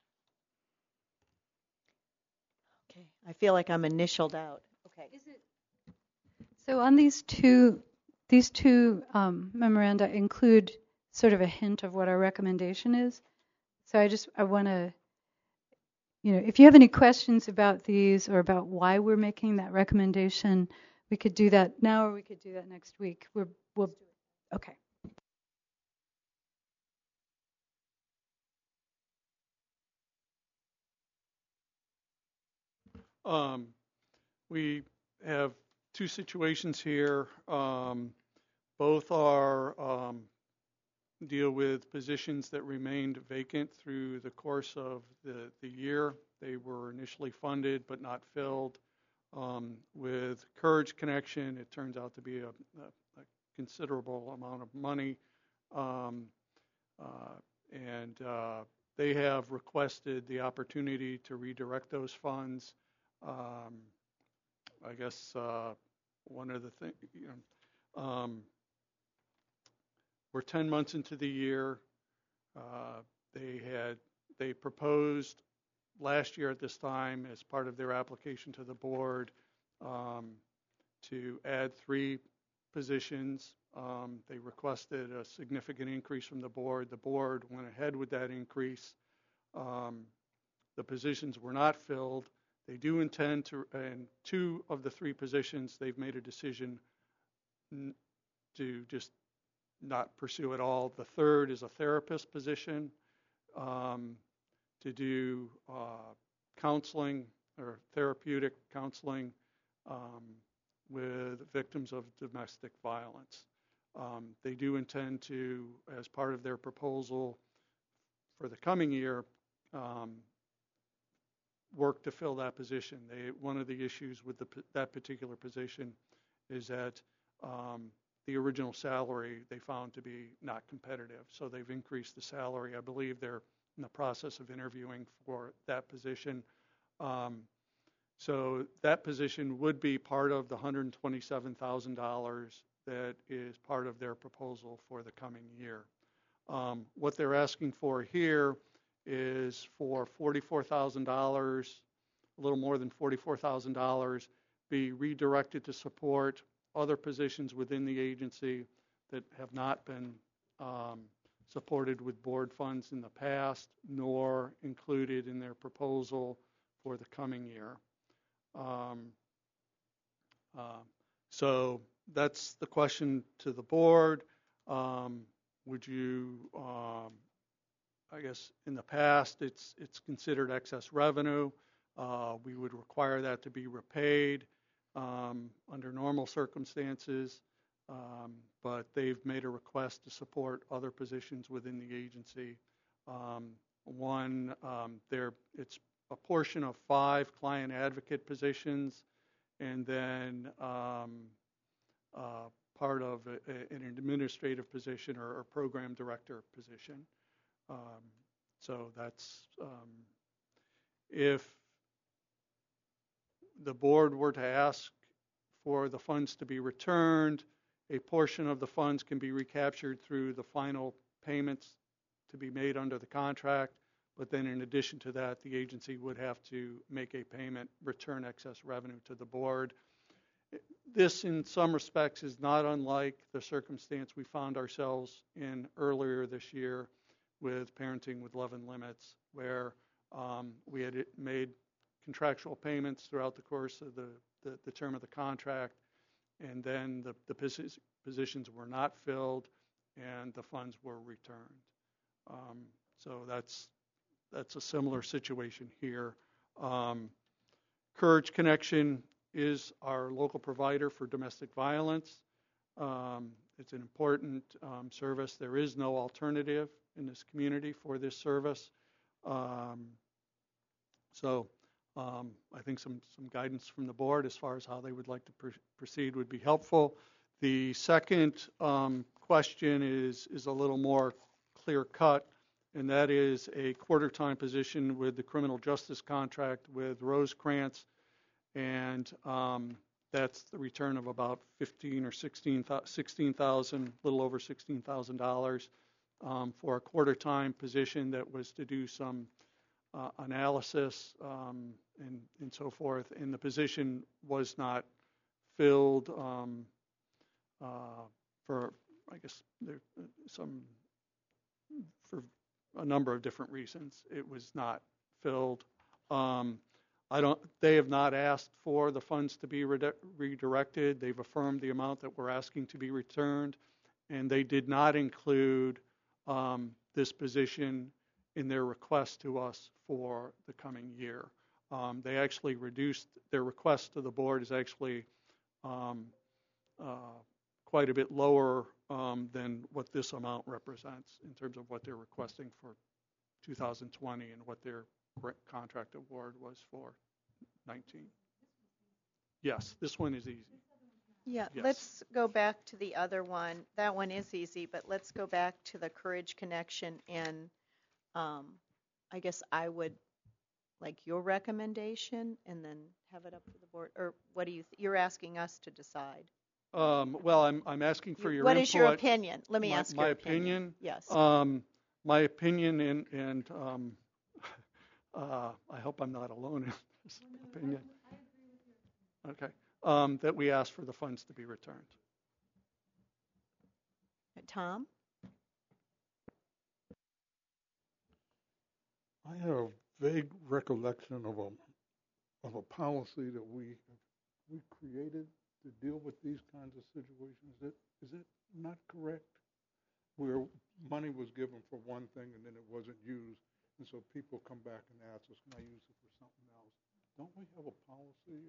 Okay, I feel like I'm initialed out. Okay. So on these two memoranda include sort of a hint of what our recommendation is. So I want to, if you have any questions about these or about why we're making that recommendation, we could do that now or we could do that next week. We'll okay. We have two situations here. Both are deal with positions that remained vacant through the course of the year. They were initially funded but not filled. With Courage Connection, it turns out to be a considerable amount of money, and they have requested the opportunity to redirect those funds. I guess one of the things, we're 10 months into the year. They proposed last year at this time, as part of their application to the board, to add 3 positions. They requested a significant increase from the board. The board went ahead with that increase. The positions were not filled. They do intend to, and 2 of the 3 positions, they've made a decision to just not pursue at all. The third is a therapist position to do counseling or therapeutic counseling with victims of domestic violence. They do intend to, as part of their proposal for the coming year, work to fill that position. One of the issues with that particular position is that the original salary they found to be not competitive. So they've increased the salary. I believe they're in the process of interviewing for that position. So that position would be part of the $127,000 that is part of their proposal for the coming year. What they're asking for here is for $44,000, a little more than $44,000, be redirected to support other positions within the agency that have not been supported with board funds in the past, nor included in their proposal for the coming year. So that's the question to the board. Would you, I guess in the past it's considered excess revenue. We would require that to be repaid under normal circumstances, but they've made a request to support other positions within the agency. It's a portion of 5 client advocate positions, and then part of an administrative position or program director position. So that's, if the board were to ask for the funds to be returned, a portion of the funds can be recaptured through the final payments to be made under the contract, but then in addition to that, the agency would have to make a payment, return excess revenue to the board. This, in some respects, is not unlike the circumstance we found ourselves in earlier this year with Parenting with Love and Limits, where we had made contractual payments throughout the course of the term of the contract, and then the positions were not filled and the funds were returned. So that's a similar situation here. Courage Connection is our local provider for domestic violence. It's an important service. There is no alternative in this community for this service. So I think some guidance from the board as far as how they would like to proceed would be helpful. The second question is a little more clear cut, and that is a quarter-time position with the criminal justice contract with Rosecrans, and that's the return of about $15,000 or $16,000, a little over $16,000 for a quarter-time position that was to do some analysis and so forth. And the position was not filled for, I guess, for a number of different reasons. It was not filled. They have not asked for the funds to be redirected. They've affirmed the amount that we're asking to be returned, and they did not include this position in their request to us for the coming year. They actually reduced their request to the board is actually quite a bit lower than what this amount represents in terms of what they're requesting for 2020 and what their contract award was for 19. Yes, this one is easy. Yeah, Yes. let's go back to the other one. That one is easy, but let's go back to the Courage Connection, and I guess I would like your recommendation and then have it up to the board. Or what do you? You're asking us to decide. Well, I'm asking for your What input. is your opinion? Let me ask my your opinion. Yes. My opinion, and I hope I'm not alone in this opinion. Okay. That we ask for the funds to be returned. Tom? I have a vague recollection of a policy that we created to deal with these kinds of situations. Is it not correct? Where money was given for one thing and then it wasn't used, and so people come back and ask us, "Can I use it for something else?" Don't we have a policy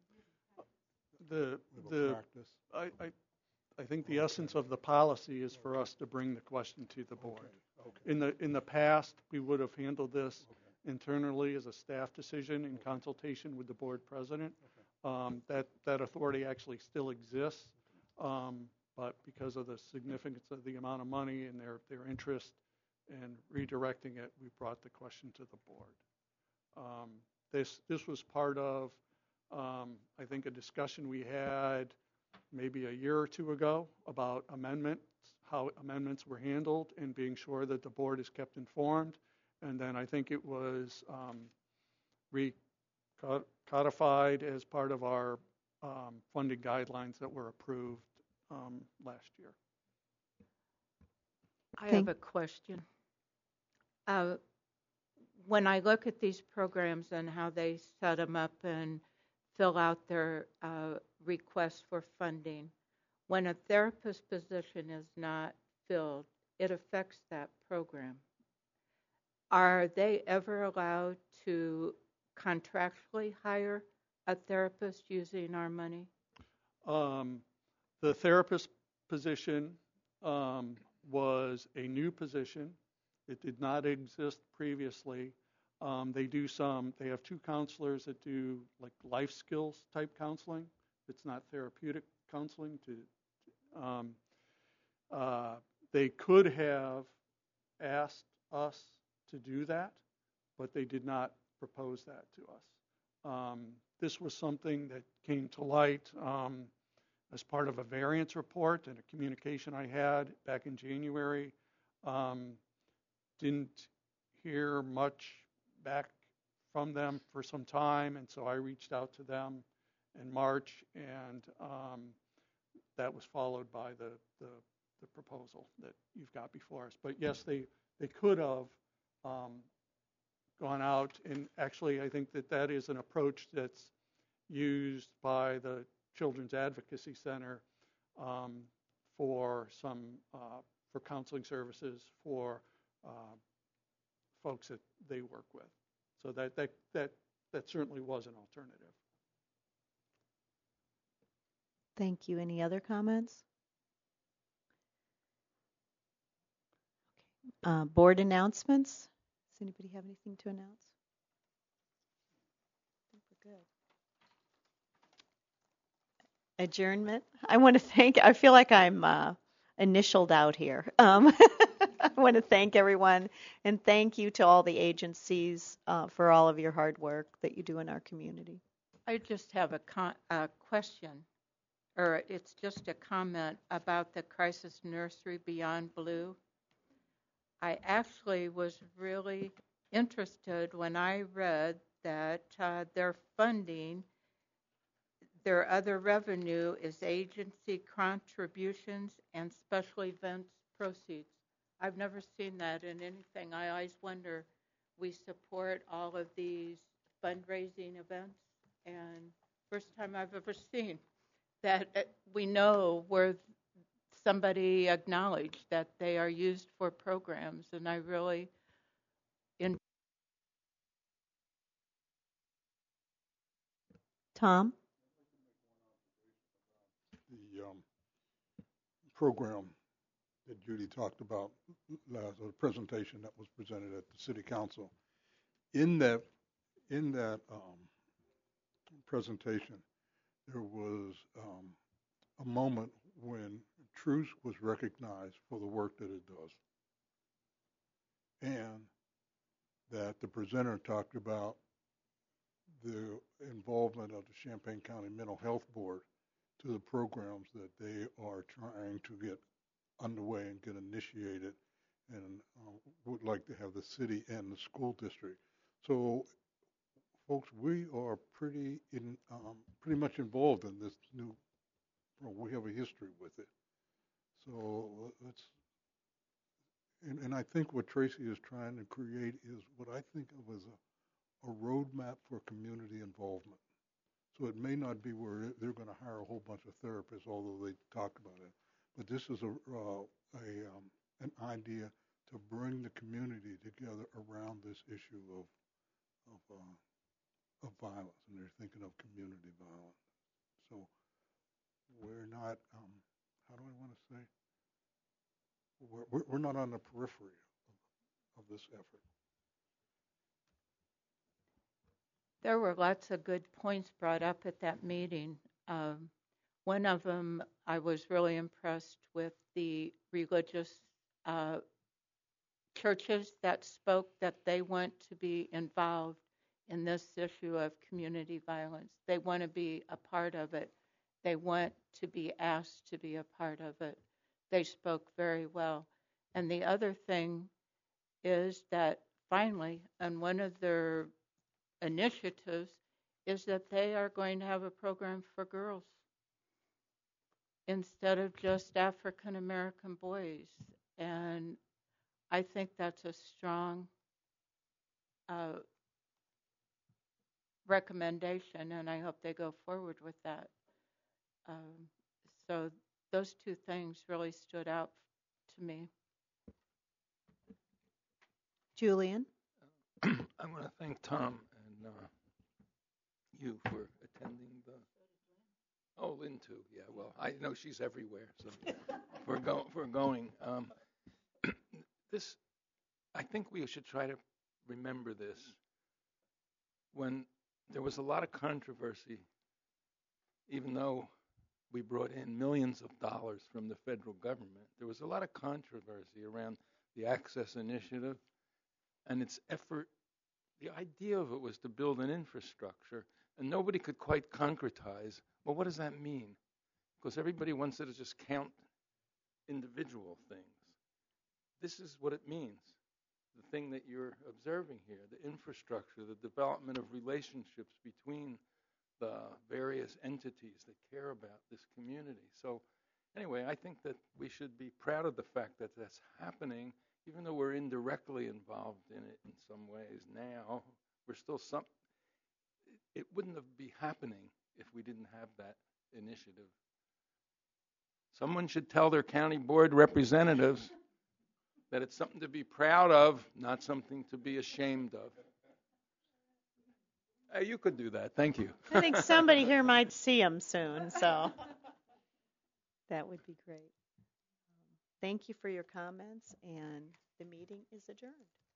of practice? I think the essence of the policy is for us to bring the question to the board. Okay. In the past, we would have handled this internally as a staff decision in consultation with the board president. That authority actually still exists, but because of the significance of the amount of money and their interest in redirecting it, we brought the question to the board. This was part of, I think, a discussion we had maybe a year or two ago about amendments, how amendments were handled, and being sure that the board is kept informed. And then I think it was codified as part of our funding guidelines that were approved last year. I have a question. When I look at these programs and how they set them up and fill out their request for funding, when a therapist position is not filled, it affects that program. Are they ever allowed to contractually hire a therapist using our money? The therapist position was a new position. It did not exist previously. They have two counselors that do like life skills type counseling. It's not therapeutic counseling. They could have asked us to do that, but they did not propose that to us. This was something that came to light as part of a variance report and a communication I had back in January Didn't hear much back from them for some time, and so I reached out to them in March, and that was followed by the proposal that you've got before us. But yes, they could have gone out, and actually I think that is an approach that's used by the Children's Advocacy Center for for counseling services for folks that they work with. So that certainly was an alternative. Thank you. Any other comments? Board announcements. Does anybody have anything to announce? I think we're good. Adjournment. I feel like I'm initialed out here. I want to thank everyone, and thank you to all the agencies for all of your hard work that you do in our community. I just have a question, or it's just a comment about the Crisis Nursery Beyond Blue. I actually was really interested when I read that their funding, their other revenue is agency contributions and special events proceeds. I've never seen that in anything. I always wonder, we support all of these fundraising events, and first time I've ever seen that we know where somebody acknowledged that they are used for programs, and I really Tom? The program that Judy talked about last, the presentation that was presented at the City Council. In that presentation, there was a moment when Truce was recognized for the work that it does, and that the presenter talked about the involvement of the Champaign County Mental Health Board to the programs that they are trying to get underway and get initiated, and would like to have the city and the school district. So, folks, we are pretty much involved in this new. We have a history with it. So let's. And I think what Tracy is trying to create is what I think of as a roadmap for community involvement. So it may not be where they're going to hire a whole bunch of therapists, although they talk about it. But this is an idea to bring the community together around this issue of violence, and they're thinking of community violence. So we're not. How do I want to say? We're not on the periphery of this effort. There were lots of good points brought up at that meeting. One of them, I was really impressed with the religious churches that spoke that they want to be involved in this issue of community violence. They want to be a part of it. They want to be asked to be a part of it. They spoke very well. And the other thing is that finally, on one of their initiatives, is that they are going to have a program for girls instead of just African American boys. And I think that's a strong recommendation, and I hope they go forward with that. So those two things really stood out to me. Julian? I want to thank Tom and you for attending the. Oh, Lynn too. Yeah. Well, I know she's everywhere, so we're going. This, I think we should try to remember this. When there was a lot of controversy, even though we brought in millions of dollars from the federal government, there was a lot of controversy around the Access Initiative and its effort. The idea of it was to build an infrastructure, and nobody could quite concretize, well, what does that mean? Because everybody wants to just count individual things. this is what it means. The thing that you're observing here, the infrastructure, the development of relationships between the various entities that care about this community. So anyway, I think that we should be proud of the fact that that's happening, even though we're indirectly involved in it in some ways now. We're still it wouldn't have be happening if we didn't have that initiative. Someone should tell their county board representatives that it's something to be proud of, not something to be ashamed of. You could do that. Thank you. I think somebody here might see him soon, so that would be great. Thank you for your comments, and the meeting is adjourned.